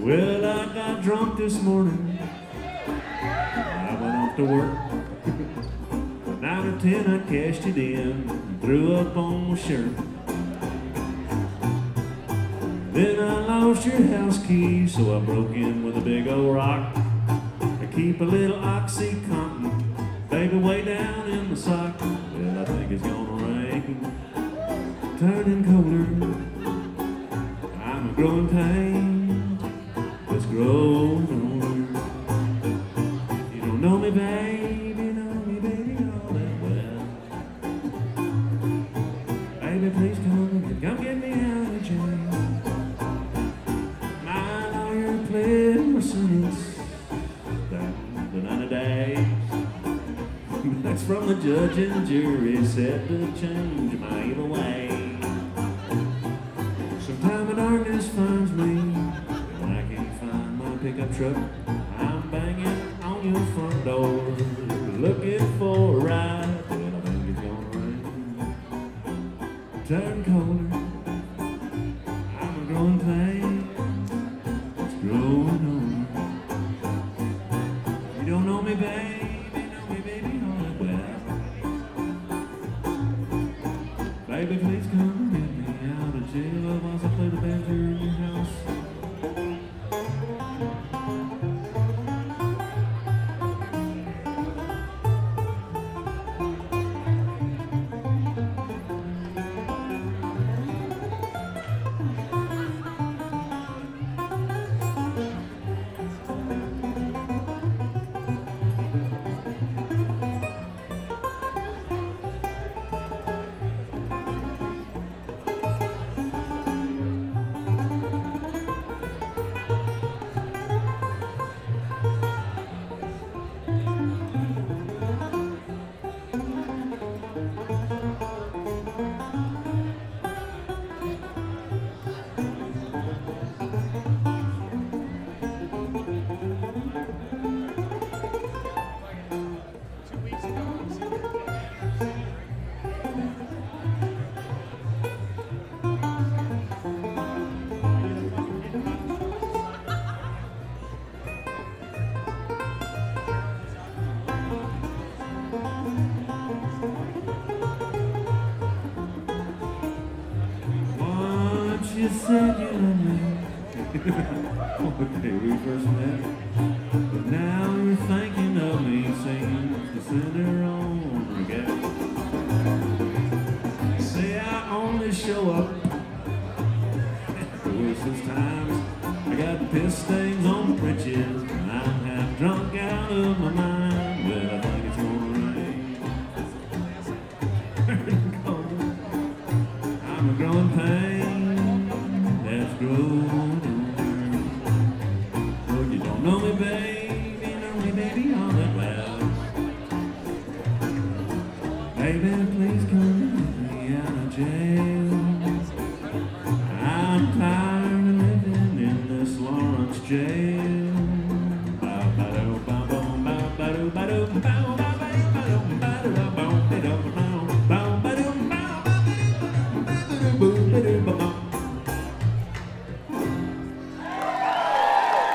Well, I got drunk this morning. I went off to work. 9 or 10, I cashed it in and threw up on my shirt. Then I lost your house key, so I broke in with a big old rock. I keep a little OxyContin, baby, way down in the sock. Well, I think it's gonna rain, turning colder. I'm a growing pain that's growing older. You don't know me, baby, know me, baby, all that well. Baby, please come get me out of jail. My lawyer pled my sentence down to 90 days. That's from the judge and jury said to change my evil way. Sometime the darkness finds me when I can't find my pickup truck. I'm banging on your front door, looking for a ride. Well, I think it's gonna rain, turn colder. I'm a growing pain, it's growing older. You don't know me, baby, know me, baby, all that well. Baby, please come and get me out of jail whilst I play the banjo in your house. You said you loved me. Okay, we first met, but now you're thinking of me, singing to send her on regret. Say I only show up for Christmas times. I got piss stains on the britches, and I'm half drunk out of my mind. Well, I think it's gonna rain. I'm a growing pain. Oh, you don't know me, baby, all that well. Baby, please come get me out of jail. I'm tired of living in this Lawrence jail.